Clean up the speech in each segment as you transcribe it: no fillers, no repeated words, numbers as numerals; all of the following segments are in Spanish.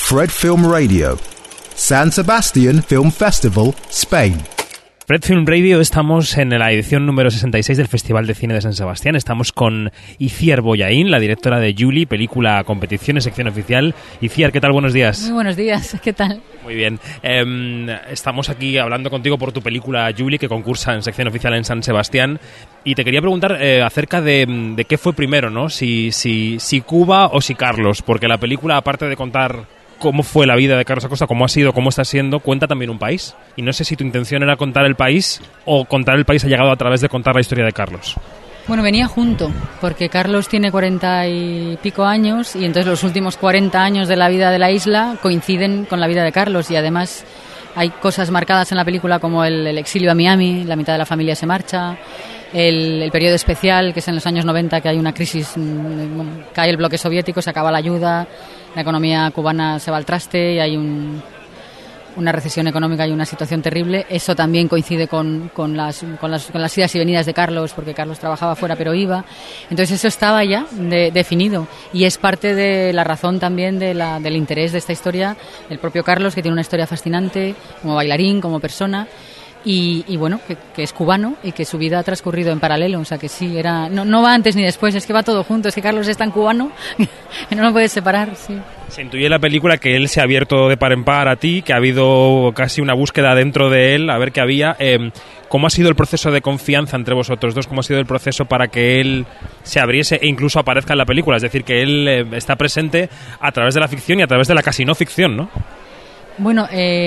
Fred Film Radio, San Sebastián Film Festival, Spain. Fred Film Radio, estamos en la edición número 66 del Festival de Cine de San Sebastián. Estamos con Itziar Bollaín, la directora de Julie, película competiciones, sección oficial. Itziar, ¿qué tal? Buenos días. Muy buenos días, ¿qué tal? Muy bien. Estamos aquí hablando contigo por tu película Julie, que concursa en sección oficial en San Sebastián. Y te quería preguntar acerca de qué fue primero, ¿no? Si Cuba o si Carlos, porque la película, aparte de contar cómo fue la vida de Carlos Acosta, cómo ha sido, cómo está siendo, cuenta también un país. Y no sé si tu intención era contar el país o contar el país ha llegado a través de contar la historia de Carlos. Bueno, venía junto, porque Carlos tiene 40 y pico años y entonces los últimos 40 años de la vida de la isla coinciden con la vida de Carlos y además hay cosas marcadas en la película como el exilio a Miami, la mitad de la familia se marcha, el periodo especial, que es en los años 90, que hay una crisis, cae el bloque soviético, se acaba la ayuda, la economía cubana se va al traste y hay una recesión económica y una situación terrible. Eso también coincide con las idas y venidas de Carlos, porque Carlos trabajaba fuera pero iba. Entonces eso estaba ya definido y es parte de la razón también del interés de esta historia, el propio Carlos, que tiene una historia fascinante como bailarín, como persona. Y bueno, que es cubano y que su vida ha transcurrido en paralelo, o sea que sí, no va antes ni después, es que va todo junto, es que Carlos es tan cubano que no lo puedes separar, sí. Se intuye en la película que él se ha abierto de par en par a ti, que ha habido casi una búsqueda dentro de él, a ver qué había. ¿Cómo ha sido el proceso de confianza entre vosotros dos? ¿Cómo ha sido el proceso para que él se abriese e incluso aparezca en la película? Es decir, que él está presente a través de la ficción y a través de la casi no ficción, ¿no? Bueno,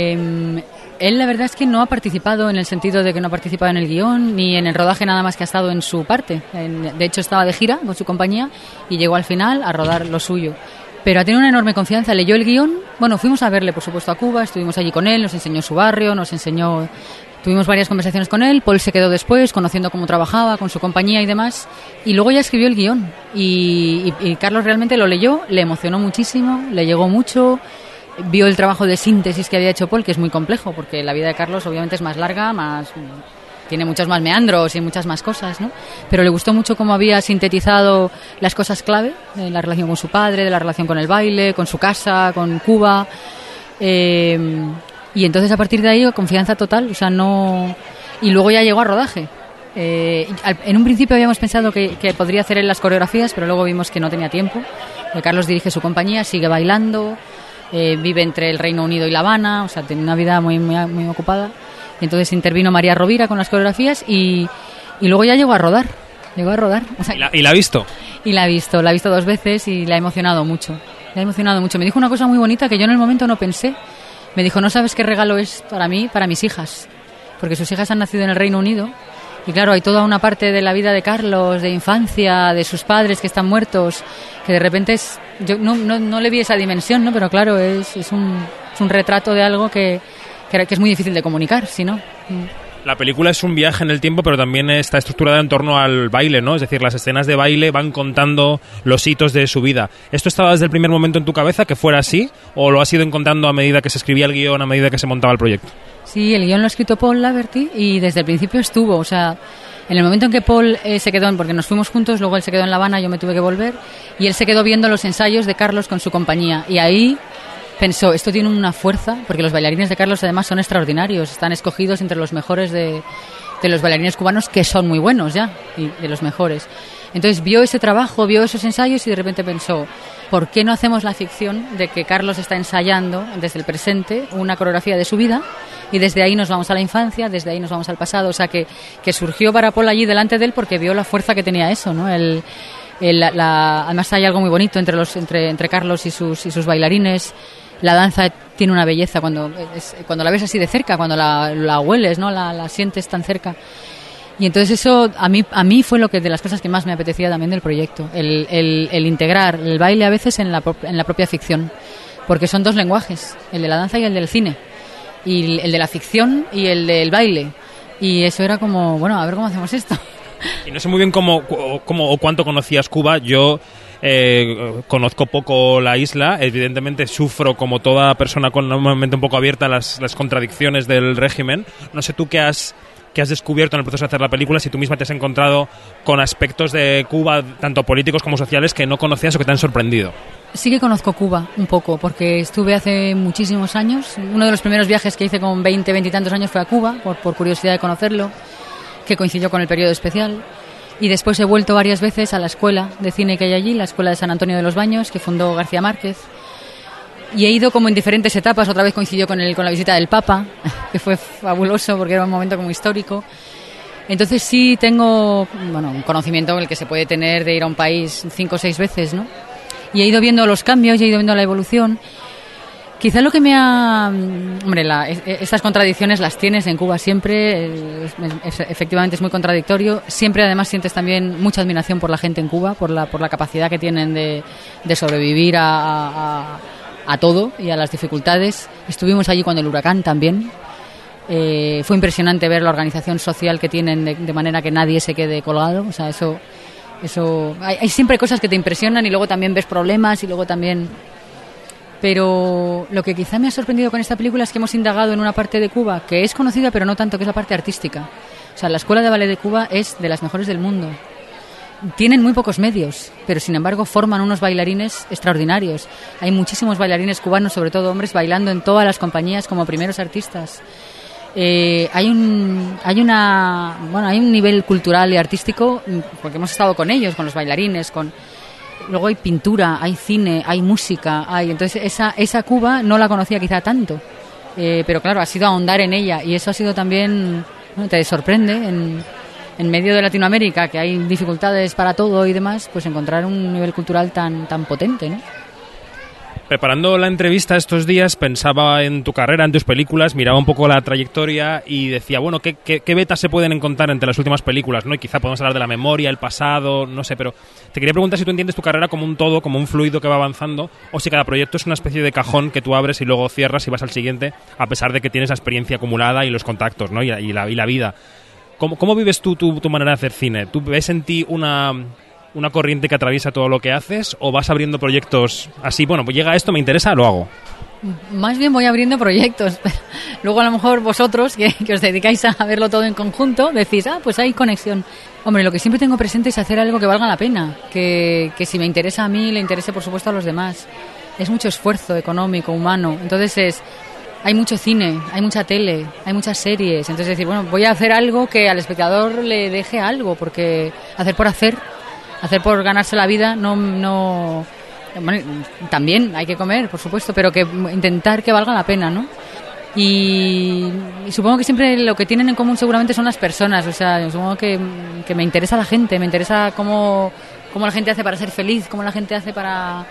él la verdad es que no ha participado en el sentido de que no ha participado en el guión ni en el rodaje, nada más que ha estado en su parte. De hecho estaba de gira con su compañía y llegó al final a rodar lo suyo. Pero ha tenido una enorme confianza, leyó el guión. Bueno, fuimos a verle por supuesto a Cuba, estuvimos allí con él, nos enseñó su barrio, tuvimos varias conversaciones con él. Paul se quedó después conociendo cómo trabajaba con su compañía y demás, y luego ya escribió el guión y Carlos realmente lo leyó, le emocionó muchísimo, le llegó mucho. Vio el trabajo de síntesis que había hecho Paul, que es muy complejo, porque la vida de Carlos obviamente es más larga, tiene muchos más meandros y muchas más cosas, ¿no? Pero le gustó mucho cómo había sintetizado las cosas clave, la relación con su padre, de la relación con el baile, con su casa, con Cuba. Y entonces a partir de ahí confianza total, o sea, no. Y luego ya llegó a rodaje. En un principio habíamos pensado que podría hacer él las coreografías, pero luego vimos que no tenía tiempo. Carlos dirige su compañía, sigue bailando. Vive entre el Reino Unido y La Habana, o sea, tiene una vida muy, muy, muy ocupada. Entonces intervino María Rovira con las coreografías y luego ya llegó a rodar. O sea, ¿Y la ha visto? Y la ha visto 2 veces y le ha emocionado mucho. Me dijo una cosa muy bonita que yo en el momento no pensé. Me dijo, no sabes qué regalo es para mí, para mis hijas, porque sus hijas han nacido en el Reino Unido. Y claro, hay toda una parte de la vida de Carlos, de infancia, de sus padres que están muertos, que de repente yo no le vi esa dimensión, ¿no? Pero claro, es un retrato de algo que es muy difícil de comunicar, ¿sí, no? La película es un viaje en el tiempo, pero también está estructurada en torno al baile, ¿no? Es decir, las escenas de baile van contando los hitos de su vida. ¿Esto estaba desde el primer momento en tu cabeza, que fuera así? ¿O lo has ido encontrando a medida que se escribía el guión, a medida que se montaba el proyecto? Sí, el guión lo ha escrito Paul Laverty y desde el principio estuvo, o sea, en el momento en que Paul se quedó, porque nos fuimos juntos, luego él se quedó en La Habana, yo me tuve que volver, y él se quedó viendo los ensayos de Carlos con su compañía, y ahí pensó, esto tiene una fuerza, porque los bailarines de Carlos además son extraordinarios, están escogidos entre los mejores de los bailarines cubanos, que son muy buenos ya, y de los mejores. Entonces vio ese trabajo, vio esos ensayos y de repente pensó, ¿por qué no hacemos la ficción de que Carlos está ensayando desde el presente una coreografía de su vida y desde ahí nos vamos a la infancia, desde ahí nos vamos al pasado? O sea, que surgió para Paul allí delante de él porque vio la fuerza que tenía eso, ¿no? Además hay algo muy bonito entre Carlos y sus bailarines. La danza tiene una belleza cuando la ves así de cerca, cuando la hueles, ¿no? La sientes tan cerca. Y entonces eso a mí fue de las cosas que más me apetecía también del proyecto, el integrar el baile a veces en la propia ficción, porque son 2 lenguajes, el de la danza y el del cine, y el de la ficción y el del baile, y eso era como, bueno, a ver cómo hacemos esto. Y no sé muy bien cómo o cuánto conocías Cuba. Yo conozco poco la isla, evidentemente sufro como toda persona con una mente un poco abierta las contradicciones del régimen. No sé tú qué has que has descubierto en el proceso de hacer la película, si tú misma te has encontrado con aspectos de Cuba, tanto políticos como sociales, que no conocías o que te han sorprendido. Sí que conozco Cuba un poco, porque estuve hace muchísimos años. Uno de los primeros viajes que hice con 20 y tantos años fue a Cuba, por curiosidad de conocerlo, que coincidió con el periodo especial. Y después he vuelto varias veces a la escuela de cine que hay allí, la Escuela de San Antonio de los Baños, que fundó García Márquez. Y he ido como en diferentes etapas. Otra vez coincidió con la visita del Papa, que fue fabuloso porque era un momento como histórico. Entonces sí tengo un conocimiento el que se puede tener de ir a un país 5 o 6 veces, ¿no? Y he ido viendo los cambios, he ido viendo la evolución. Quizá lo que me ha... Hombre, estas contradicciones las tienes en Cuba siempre, efectivamente es muy contradictorio. Siempre además sientes también mucha admiración por la gente en Cuba, por la capacidad que tienen de sobrevivir a todo y a las dificultades. Estuvimos allí cuando el huracán también. Fue impresionante ver la organización social que tienen de manera que nadie se quede colgado. O sea, eso hay siempre cosas que te impresionan y luego también ves problemas y luego también... Pero lo que quizá me ha sorprendido con esta película es que hemos indagado en una parte de Cuba que es conocida pero no tanto, que es la parte artística. O sea, la Escuela de Ballet de Cuba es de las mejores del mundo. Tienen muy pocos medios, pero sin embargo forman unos bailarines extraordinarios. Hay muchísimos bailarines cubanos, sobre todo hombres, bailando en todas las compañías como primeros artistas. Hay un nivel cultural y artístico, porque hemos estado con ellos, con los bailarines, luego hay pintura, hay cine, hay música, entonces esa Cuba no la conocía quizá tanto, pero claro, ha sido ahondar en ella y eso ha sido también, te sorprende en medio de Latinoamérica, que hay dificultades para todo y demás, pues encontrar un nivel cultural tan potente, ¿no? Preparando la entrevista estos días pensaba en tu carrera, en tus películas, miraba un poco la trayectoria y decía, bueno, ¿qué vetas se pueden encontrar entre las últimas películas, ¿no? Y quizá podemos hablar de la memoria, el pasado, no sé, pero te quería preguntar si tú entiendes tu carrera como un todo, como un fluido que va avanzando, o si cada proyecto es una especie de cajón que tú abres y luego cierras y vas al siguiente, a pesar de que tienes la experiencia acumulada y los contactos, ¿no? Y la vida. ¿Cómo vives tú tu manera de hacer cine? ¿Tú ves en ti una corriente que atraviesa todo lo que haces o vas abriendo proyectos así, bueno, pues llega esto, me interesa, lo hago? Más bien voy abriendo proyectos. Luego a lo mejor vosotros, que os dedicáis a verlo todo en conjunto, decís, pues hay conexión. Hombre, lo que siempre tengo presente es hacer algo que valga la pena, que si me interesa a mí, le interese por supuesto a los demás. Es mucho esfuerzo económico, humano. Entonces hay mucho cine, hay mucha tele, hay muchas series. Entonces decir, bueno, voy a hacer algo que al espectador le deje algo, porque hacer por ganarse la vida, no bueno, también hay que comer, por supuesto, pero que intentar que valga la pena, ¿no? Y supongo que siempre lo que tienen en común seguramente son las personas. O sea, supongo que me interesa la gente, me interesa cómo la gente hace para ser feliz, cómo la gente hace para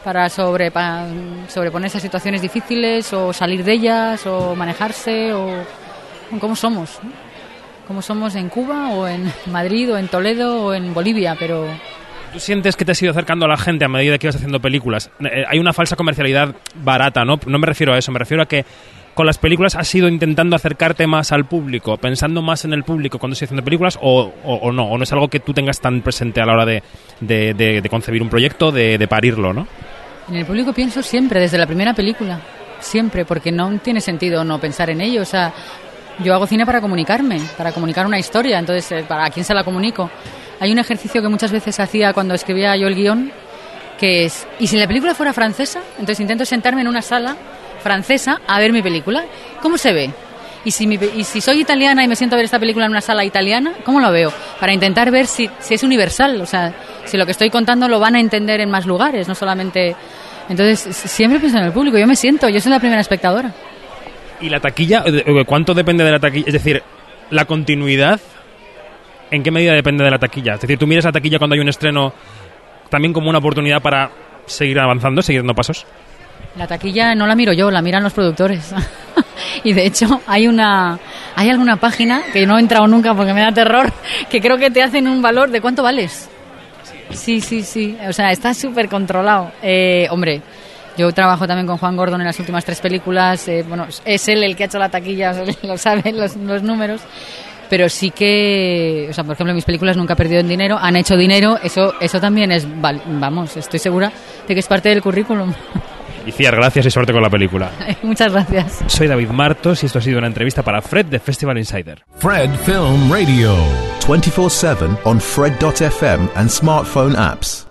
sobreponerse a situaciones difíciles o salir de ellas o manejarse, o cómo somos, ¿no? Como somos en Cuba o en Madrid o en Toledo o en Bolivia, pero... ¿Tú sientes que te has ido acercando a la gente a medida que vas haciendo películas? Hay una falsa comercialidad barata, ¿no? No me refiero a eso, me refiero a que con las películas has ido intentando acercarte más al público, pensando más en el público cuando estás haciendo películas, o no es algo que tú tengas tan presente a la hora de concebir un proyecto, de parirlo, ¿no? En el público pienso siempre, desde la primera película, siempre, porque no tiene sentido no pensar en ello. O sea, yo hago cine para comunicarme, para comunicar una historia, entonces, ¿para quién se la comunico? Hay un ejercicio que muchas veces hacía cuando escribía yo el guión, que es, ¿y si la película fuera francesa? Entonces intento sentarme en una sala francesa a ver mi película. ¿Cómo se ve? Y si soy italiana y me siento a ver esta película en una sala italiana, ¿cómo lo veo? Para intentar ver si es universal, o sea, si lo que estoy contando lo van a entender en más lugares, no solamente... Entonces, siempre pienso en el público, yo soy la primera espectadora. ¿Y la taquilla? ¿Cuánto depende de la taquilla? Es decir, la continuidad, ¿en qué medida depende de la taquilla? Es decir, tú miras la taquilla cuando hay un estreno también como una oportunidad para seguir avanzando, seguir dando pasos. La taquilla no la miro yo, la miran los productores. Y de hecho hay alguna página que no he entrado nunca porque me da terror, que creo que te hacen un valor de cuánto vales. Sí. O sea, está súper controlado. Hombre, yo trabajo también con Juan Gordon en las últimas 3 películas. Bueno, es él el que ha hecho la taquilla, lo saben los números. Pero sí que, o sea, por ejemplo, mis películas nunca han perdido en dinero, han hecho dinero. Eso también es, vamos, estoy segura de que es parte del currículum. Iciar, gracias y suerte con la película. Muchas gracias. Soy David Martos y esto ha sido una entrevista para Fred de Festival Insider. Fred Film Radio. 24/7 on Fred.fm and smartphone apps.